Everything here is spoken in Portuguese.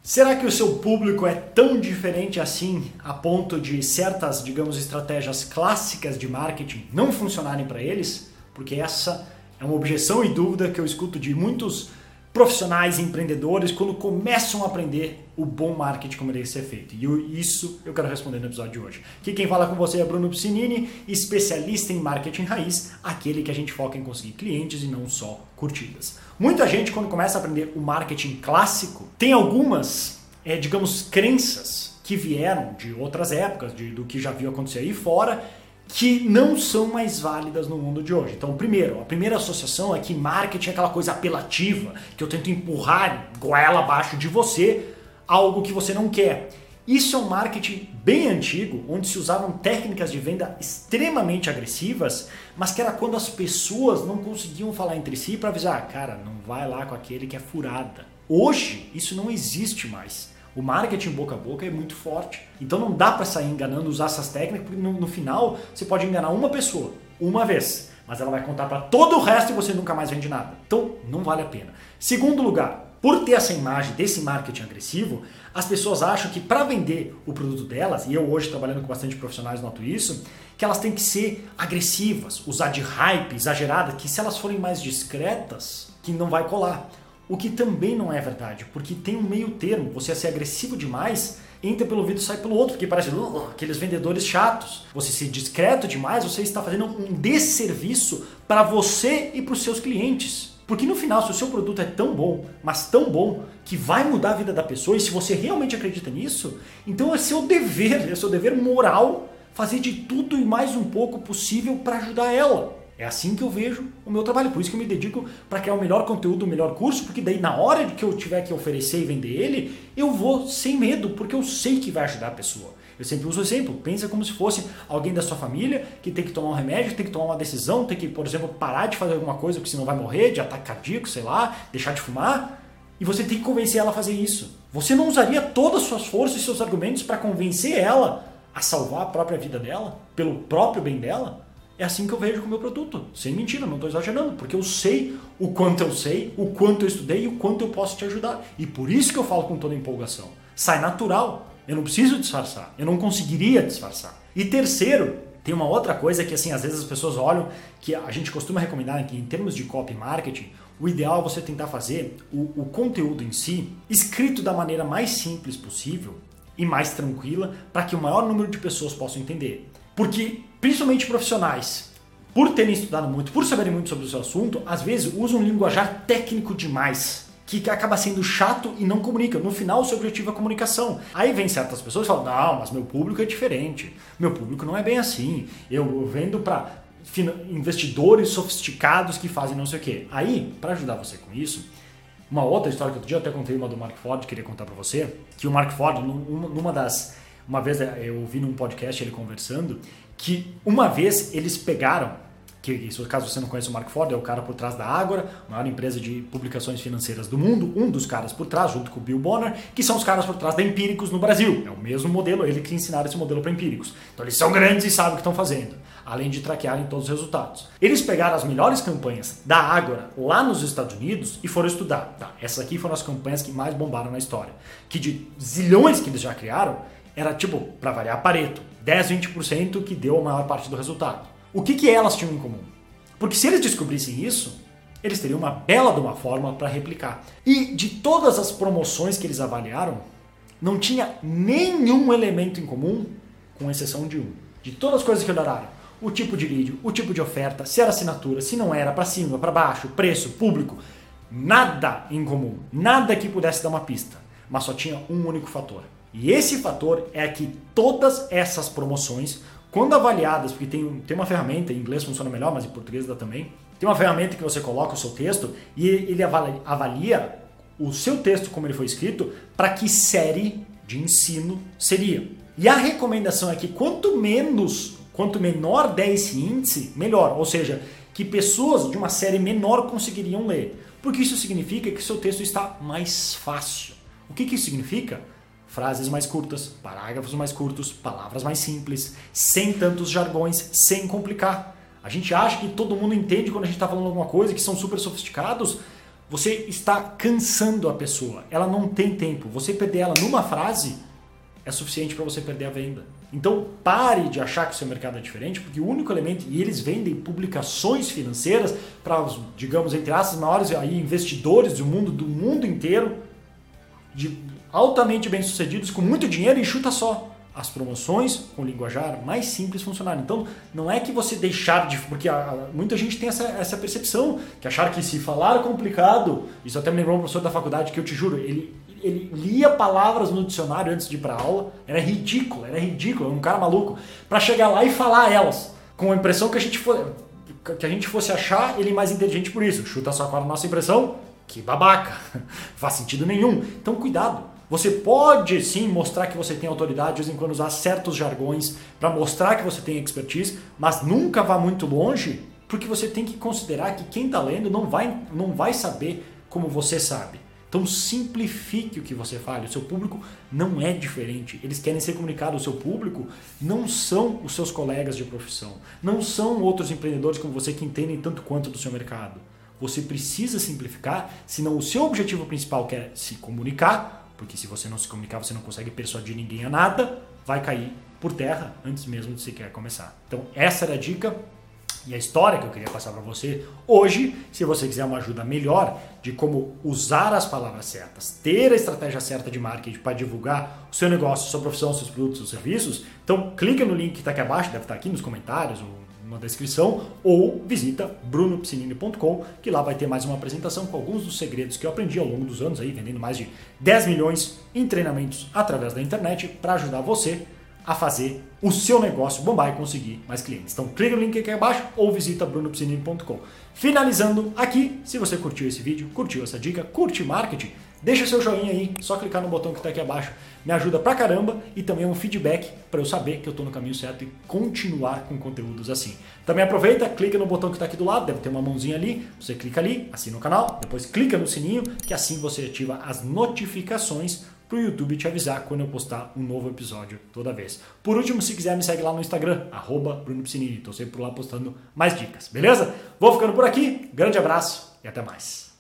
Será que o seu público é tão diferente assim a ponto de certas, digamos, estratégias clássicas de marketing não funcionarem para eles? Porque essa é uma objeção e dúvida que eu escuto de muitos profissionais e empreendedores quando começam a aprender o bom marketing como deve ser feito. E isso eu quero responder no episódio de hoje. Aqui quem fala com você é Bruno Piscinini, especialista em marketing raiz, aquele que a gente foca em conseguir clientes e não só curtidas. Muita gente, quando começa a aprender o marketing clássico, tem algumas, digamos, crenças que vieram de outras épocas, do que já viu acontecer aí fora, que não são mais válidas no mundo de hoje. Então, a primeira associação é que marketing é aquela coisa apelativa, que eu tento empurrar goela abaixo de você algo que você não quer. Isso é um marketing bem antigo, onde se usavam técnicas de venda extremamente agressivas, mas que era quando as pessoas não conseguiam falar entre si para avisar, cara, não vai lá com aquele que é furada. Hoje, isso não existe mais. O marketing boca a boca é muito forte. Então não dá para sair enganando, usar essas técnicas, porque no final você pode enganar uma pessoa, uma vez, mas ela vai contar para todo o resto e você nunca mais vende nada. Então não vale a pena. Segundo lugar, por ter essa imagem desse marketing agressivo, as pessoas acham que para vender o produto delas, e eu hoje trabalhando com bastante profissionais noto isso, que elas têm que ser agressivas, usar de hype exagerada, que se elas forem mais discretas, que não vai colar. O que também não é verdade, porque tem um meio termo, você ser agressivo demais, entra pelo ouvido e sai pelo outro, porque parece aqueles vendedores chatos. Você ser discreto demais, você está fazendo um desserviço para você e para os seus clientes. Porque no final, se o seu produto é tão bom, mas tão bom, que vai mudar a vida da pessoa, e se você realmente acredita nisso, então é seu dever moral fazer de tudo e mais um pouco possível para ajudar ela. É assim que eu vejo o meu trabalho, por isso que eu me dedico para criar o melhor conteúdo, o melhor curso, porque daí na hora que eu tiver que oferecer e vender ele, eu vou sem medo, porque eu sei que vai ajudar a pessoa. Eu sempre uso o exemplo, pensa como se fosse alguém da sua família que tem que tomar um remédio, tem que tomar uma decisão, tem que, por exemplo, parar de fazer alguma coisa porque senão vai morrer, de ataque cardíaco, sei lá, deixar de fumar, e você tem que convencer ela a fazer isso. Você não usaria todas as suas forças e seus argumentos para convencer ela a salvar a própria vida dela, pelo próprio bem dela? É assim que eu vejo com o meu produto. Sem mentira, não estou exagerando, porque eu sei, o quanto eu estudei e o quanto eu posso te ajudar. E por isso que eu falo com toda empolgação. Sai natural. Eu não preciso disfarçar. Eu não conseguiria disfarçar. E terceiro, tem uma outra coisa que assim, às vezes as pessoas olham, que a gente costuma recomendar que em termos de copy marketing, o ideal é você tentar fazer o conteúdo em si escrito da maneira mais simples possível e mais tranquila para que o maior número de pessoas possam entender. Porque, principalmente profissionais, por terem estudado muito, por saberem muito sobre o seu assunto, às vezes usam um linguajar técnico demais, que acaba sendo chato e não comunica. No final, o seu objetivo é a comunicação. Aí vem certas pessoas e falam, não, mas meu público é diferente. Meu público não é bem assim. Eu vendo para investidores sofisticados que fazem não sei o quê. Aí, para ajudar você com isso, uma outra história que outro dia eu até contei, uma do Mark Ford, queria contar para você, que o Mark Ford, uma vez eu ouvi num podcast ele conversando, que uma vez eles pegaram, que caso você não conheça o Mark Ford, é o cara por trás da Ágora, a maior empresa de publicações financeiras do mundo, um dos caras por trás, junto com o Bill Bonner, que são os caras por trás da Empíricos no Brasil. É o mesmo modelo, ele que ensinaram esse modelo para Empíricos. Então eles são grandes e sabem o que estão fazendo, além de traquearem todos os resultados. Eles pegaram as melhores campanhas da Ágora lá nos Estados Unidos e foram estudar. Tá, essas aqui foram as campanhas que mais bombaram na história. Que de zilhões que eles já criaram, era tipo, para variar, Pareto, 10, 20% que deu a maior parte do resultado. O que elas tinham em comum? Porque se eles descobrissem isso, eles teriam uma bela de uma forma para replicar. E de todas as promoções que eles avaliaram, não tinha nenhum elemento em comum, com exceção de um. De todas as coisas que olharam, o tipo de lead, o tipo de oferta, se era assinatura, se não era, para cima, para baixo, preço, público, nada em comum, nada que pudesse dar uma pista, mas só tinha um único fator. E esse fator é que todas essas promoções, quando avaliadas, porque tem uma ferramenta, em inglês funciona melhor, mas em português dá também, tem uma ferramenta que você coloca o seu texto e ele avalia o seu texto como ele foi escrito para que série de ensino seria. E a recomendação é que quanto menor der esse índice, melhor. Ou seja, que pessoas de uma série menor conseguiriam ler. Porque isso significa que seu texto está mais fácil. O que isso significa? Frases mais curtas, parágrafos mais curtos, palavras mais simples, sem tantos jargões, sem complicar. A gente acha que todo mundo entende quando a gente está falando alguma coisa, que são super sofisticados, você está cansando a pessoa. Ela não tem tempo. Você perder ela numa frase é suficiente para você perder a venda. Então pare de achar que o seu mercado é diferente, porque o único elemento, e eles vendem publicações financeiras para os, digamos, entre aspas, maiores aí, investidores do mundo inteiro, altamente bem-sucedidos, com muito dinheiro, e chuta só. As promoções com linguajar mais simples funcionaram. Então, não é que você deixar de... Porque muita gente tem essa percepção, que achar que se falar complicado... Isso até me lembrou um professor da faculdade que eu te juro, ele lia palavras no dicionário antes de ir para aula. Era ridículo, um cara maluco. Para chegar lá e falar elas, com a impressão que a gente fosse achar ele mais inteligente por isso. Chuta só com a nossa impressão, que babaca. Não faz sentido nenhum. Então, cuidado. Você pode sim mostrar que você tem autoridade, de vez em quando usar certos jargões para mostrar que você tem expertise, mas nunca vá muito longe, porque você tem que considerar que quem está lendo não vai saber como você sabe. Então simplifique o que você fala. O seu público não é diferente. Eles querem ser comunicados. O seu público não são os seus colegas de profissão. Não são outros empreendedores como você que entendem tanto quanto do seu mercado. Você precisa simplificar, senão o seu objetivo principal, que é se comunicar, porque se você não se comunicar, você não consegue persuadir ninguém a nada, vai cair por terra antes mesmo de sequer começar. Então essa era a dica e a história que eu queria passar para você hoje. Se você quiser uma ajuda melhor de como usar as palavras certas, ter a estratégia certa de marketing para divulgar o seu negócio, sua profissão, seus produtos, seus serviços, então clica no link que está aqui abaixo, deve estar aqui nos comentários ou na descrição, ou visita brunopsinini.com, que lá vai ter mais uma apresentação com alguns dos segredos que eu aprendi ao longo dos anos, aí, vendendo mais de 10 milhões em treinamentos através da internet para ajudar você a fazer o seu negócio bombar e conseguir mais clientes. Então clica no link aqui abaixo ou visita brunopsinini.com. Finalizando aqui, se você curtiu esse vídeo, curtiu essa dica, curte marketing, deixa seu joinha aí, só clicar no botão que está aqui abaixo, me ajuda pra caramba e também é um feedback para eu saber que eu estou no caminho certo e continuar com conteúdos assim. Também aproveita, clica no botão que está aqui do lado, deve ter uma mãozinha ali, você clica ali, assina o canal, depois clica no sininho, que assim você ativa as notificações para o YouTube te avisar quando eu postar um novo episódio toda vez. Por último, se quiser, me segue lá no Instagram, @BrunoPsinini, estou sempre por lá postando mais dicas, beleza? Vou ficando por aqui, grande abraço e até mais.